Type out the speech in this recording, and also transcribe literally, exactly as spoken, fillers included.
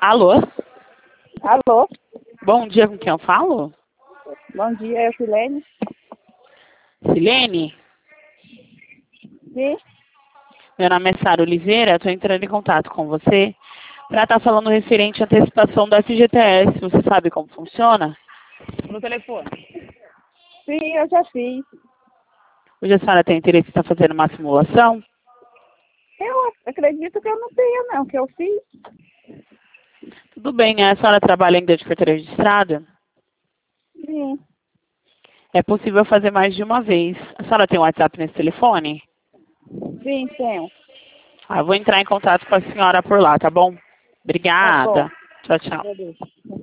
Alô? Alô? Bom dia, com quem eu falo? Bom dia, é a Silene. Silene? Sim? Meu nome é Sara Oliveira, estou entrando em contato com você para estar falando referente à antecipação do F G T S. Você sabe como funciona? No telefone. Sim, eu já fiz. Hoje a senhora tem interesse em estar fazendo uma simulação? Eu acredito que eu não tenho, não, que eu fiz. Tudo bem, a senhora trabalha ainda de carteira registrada? Sim, É possível fazer mais de uma vez. A senhora tem um WhatsApp nesse telefone? sim, tenho. Ah, eu vou entrar em contato com a senhora por lá, tá bom? Tá bom. Obrigada. Tchau, tchau. Agradeço.